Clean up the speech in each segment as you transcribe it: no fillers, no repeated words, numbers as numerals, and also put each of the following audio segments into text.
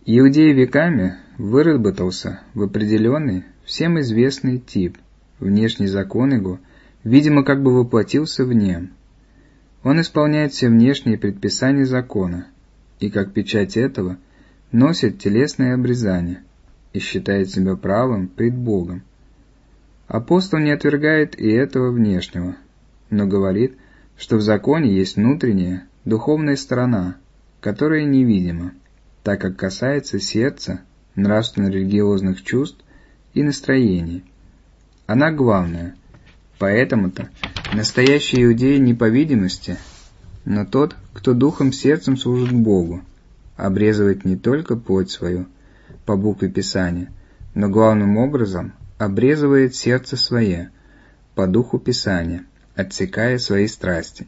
Иудей веками выработался в определенный, всем известный тип. Внешний закон его, видимо, как бы воплотился в нем. Он исполняет все внешние предписания закона, и как печать этого носит телесное обрезание и считает себя правым пред Богом. Апостол не отвергает и этого внешнего, но говорит, что в законе есть внутренняя, духовная сторона, которая невидима, так как касается сердца, нравственно-религиозных чувств и настроений. Она главная, поэтому-то настоящий иудей не по видимости, но тот, кто духом сердцем служит Богу, обрезывает не только плоть свою по букве Писания, но главным образом обрезывает сердце свое по духу Писания, отсекая свои страсти.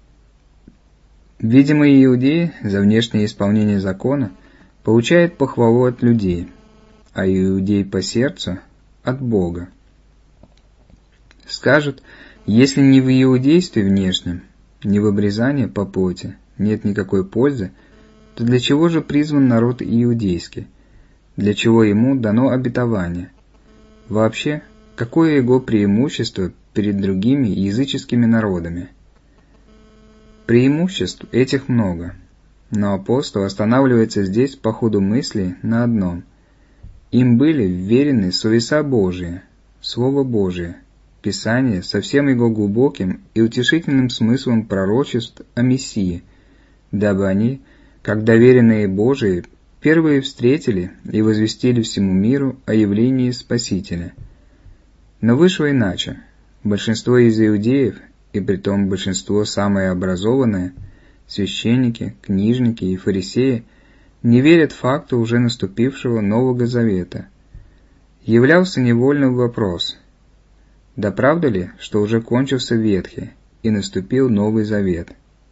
Видимый иудей за внешнее исполнение закона получает похвалу от людей, а иудей по сердцу – от Бога. Скажут, если ни в иудействе внешнем, ни в обрезании по плоти нет никакой пользы, то для чего же призван народ иудейский? Для чего ему дано обетование? Вообще, какое его преимущество перед другими языческими народами? Преимуществ этих много, но апостол останавливается здесь по ходу мысли на одном. Им были вверены совеса Божии, Слово Божие, Писание со всем его глубоким и утешительным смыслом пророчеств о Мессии, дабы они, как доверенные Божии, первые встретили и возвестили всему миру о явлении Спасителя. Но вышло иначе. Большинство из иудеев, и притом большинство самое образованное, священники, книжники и фарисеи, не верят факту уже наступившего Нового Завета. Являлся невольным вопрос: да правда ли, что уже кончился Ветхий, и наступил Новый Завет?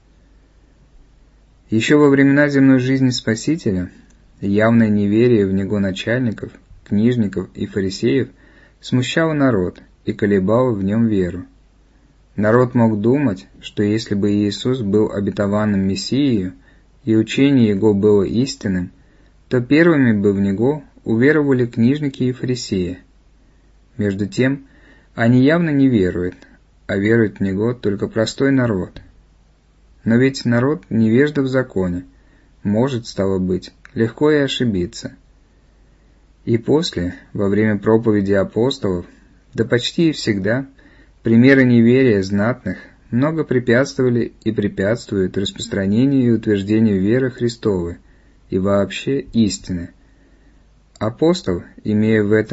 Еще во времена земной жизни Спасителя явное неверие в Него начальников, книжников и фарисеев смущало народ и колебало в нем веру. Народ мог думать, что если бы Иисус был обетованным Мессией, и учение Его было истинным, то первыми бы в Него уверовали книжники и фарисеи. Между тем, они явно не веруют, а верует в Него только простой народ. Но ведь народ невежда в законе, может, стало быть, легко и ошибиться. И после, во время проповеди апостолов, да почти и всегда, примеры неверия знатных много препятствовали и препятствуют распространению и утверждению веры Христовой и вообще истины. Апостол, имея это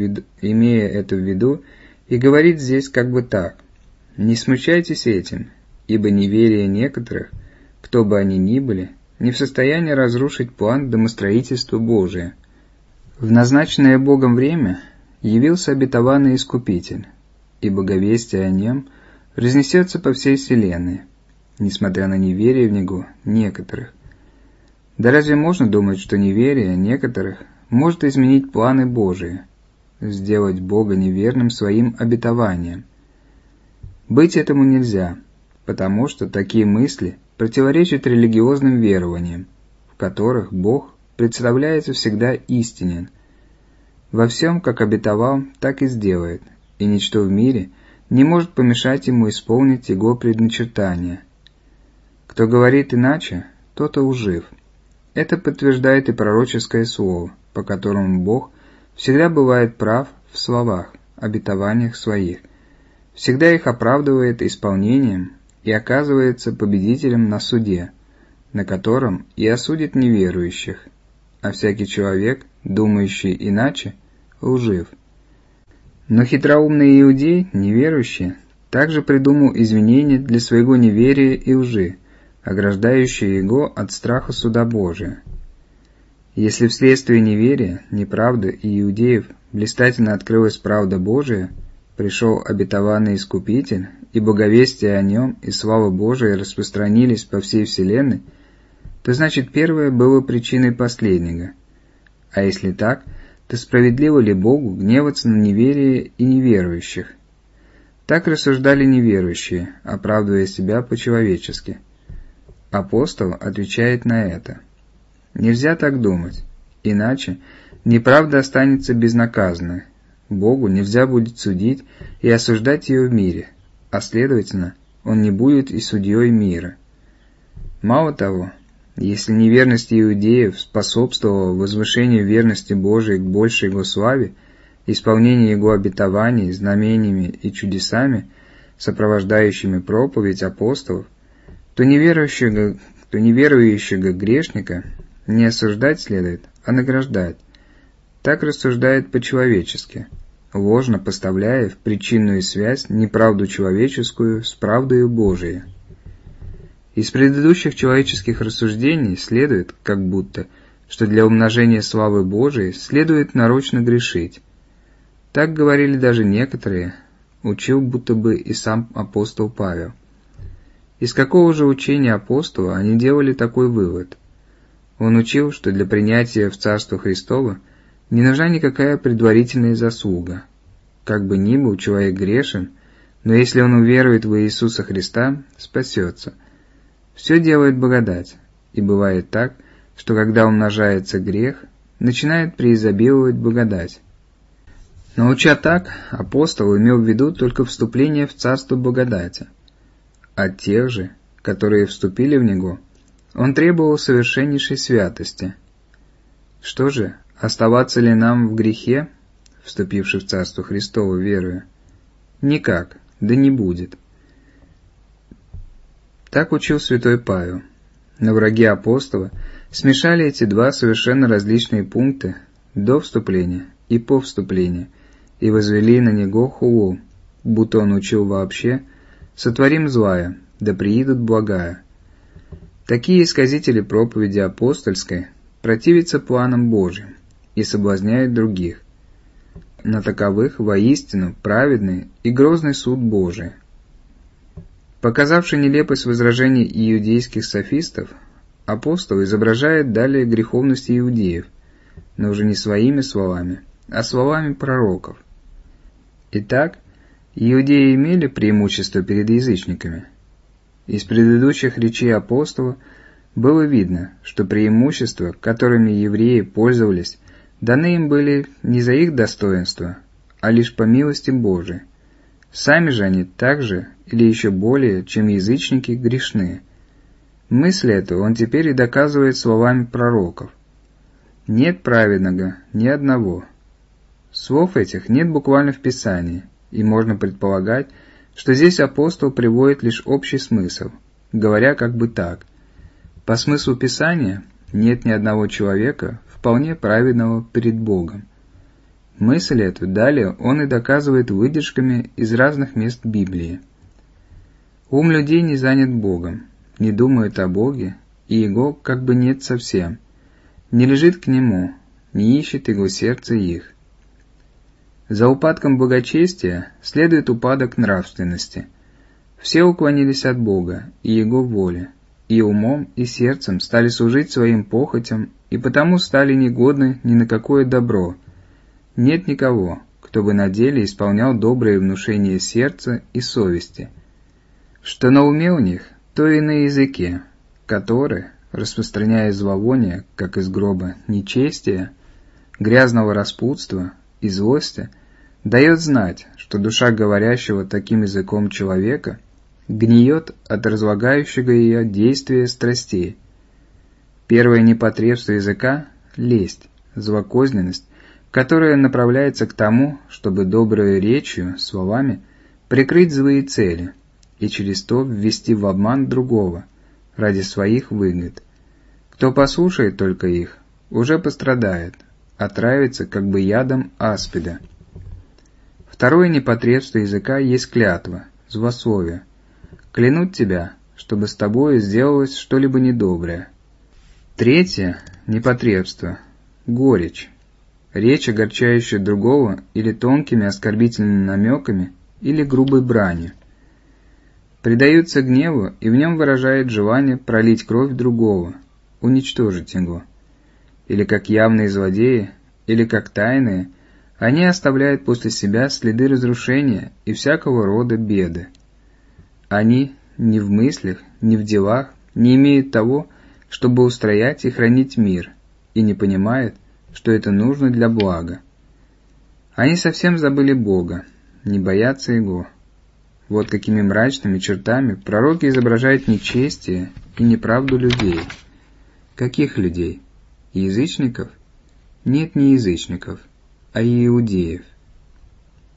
в виду, и говорит здесь как бы так: «Не смущайтесь этим, ибо неверие некоторых, кто бы они ни были, не в состоянии разрушить план домостроительства Божия. В назначенное Богом время явился обетованный Искупитель, и боговестие о нем разнесется по всей вселенной, несмотря на неверие в Него некоторых». Да разве можно думать, что неверие некоторых может изменить планы Божии, сделать Бога неверным своим обетованием? Быть этому нельзя, потому что такие мысли противоречат религиозным верованиям, в которых Бог представляется всегда истинен. Во всем, как обетовал, так и сделает, и ничто в мире не может помешать Ему исполнить Его предначертания. Кто говорит иначе, тот и лжив. Это подтверждает и пророческое слово, по которому Бог всегда бывает прав в словах, обетованиях своих, всегда их оправдывает исполнением и оказывается победителем на суде, на котором и осудит неверующих, а всякий человек, думающий иначе, лжив. Но хитроумный иудей, неверующий, также придумал извинения для своего неверия и лжи, ограждающие его от страха суда Божия. Если вследствие неверия, неправды и иудеев блистательно открылась правда Божия, пришел обетованный Искупитель, и боговестие о нем и слава Божия распространились по всей вселенной, то значит первое было причиной последнего. А если так, то справедливо ли Богу гневаться на неверие и неверующих? Так рассуждали неверующие, оправдывая себя по-человечески. Апостол отвечает на это: нельзя так думать, Иначе неправда останется безнаказанной. Богу нельзя будет судить и осуждать ее в мире, а следовательно, Он не будет и судьей мира. Мало того, если неверность иудеев способствовала возвышению верности Божией к большей Его славе, исполнению Его обетований, знамениями и чудесами, сопровождающими проповедь апостолов, то неверующего грешника не осуждать следует, а награждать. Так рассуждает по-человечески, ложно поставляя в причинную связь неправду человеческую с правдою Божией. Из предыдущих человеческих рассуждений следует, как будто, что для умножения славы Божией следует нарочно грешить. Так говорили даже некоторые, учил будто бы и сам апостол Павел. Из какого же учения апостола они делали такой вывод? Он учил, что для принятия в Царство Христово не нужна никакая предварительная заслуга. Как бы ни был человек грешен, но если он уверует в Иисуса Христа, спасется. Все делает благодать, и бывает так, что когда умножается грех, начинает преизобиловать благодать. Но уча так, апостол имел в виду только вступление в Царство благодати. От тех же, которые вступили в него, он требовал совершеннейшей святости. Что же, оставаться ли нам в грехе, вступивши в Царство Христово верою? Никак, да не будет. Так учил святой Павел. Но враги апостола смешали эти два совершенно различные пункта до вступления и по вступлению и возвели на него хулу, будто он учил вообще: «Сотворим злая, да приидут благая». Такие исказители проповеди апостольской противятся планам Божьим и соблазняют других. На таковых воистину праведный и грозный суд Божий. Показавший нелепость возражений иудейских софистов, апостол изображает далее греховность иудеев, но уже не своими словами, а словами пророков. Итак, иудеи имели преимущество перед язычниками. Из предыдущих речей апостола было видно, что преимущества, которыми евреи пользовались, даны им были не за их достоинство, а лишь по милости Божией. Сами же они так же, или еще более, чем язычники, грешны. Мысль эту он теперь и доказывает словами пророков. «Нет праведного, ни одного». Слов этих нет буквально в Писании, и можно предполагать, что здесь апостол приводит лишь общий смысл, говоря как бы так: по смыслу Писания нет ни одного человека, вполне праведного перед Богом. Мысль эту далее он и доказывает выдержками из разных мест Библии. Ум людей не занят Богом, не думает о Боге, и Его как бы нет совсем, не лежит к Нему, не ищет Его сердце их. За упадком благочестия следует упадок нравственности. Все уклонились от Бога и Его воли, и умом и сердцем стали служить своим похотям, и потому стали негодны ни на какое добро. Нет никого, кто бы на деле исполнял добрые внушения сердца и совести. Что на уме у них, то и на языке, который, распространяя зловоние, как из гроба, нечестия, грязного распутства и злости, дает знать, что душа говорящего таким языком человека гниет от разлагающего ее действия страстей. Первое непотребство языка – лесть, злокозненность, которая направляется к тому, чтобы доброй речью, словами, прикрыть злые цели и через то ввести в обман другого ради своих выгод. Кто послушает только их, уже пострадает, отравится как бы ядом аспида. Второе непотребство языка есть клятва, злословие. Клянут тебя, чтобы с тобою сделалось что-либо недоброе. Третье непотребство – горечь. Речь, огорчающая другого или тонкими оскорбительными намеками, или грубой бранью. Предается гневу, и в нем выражает желание пролить кровь другого, уничтожить его. Или как явные злодеи, или как тайные, они оставляют после себя следы разрушения и всякого рода беды. Они ни в мыслях, ни в делах не имеют того, чтобы устроять и хранить мир, и не понимают, что это нужно для блага. Они совсем забыли Бога, не боятся Его. Вот какими мрачными чертами пророки изображают нечестие и неправду людей. Каких людей? Язычников? Нет, не язычников, а иудеев.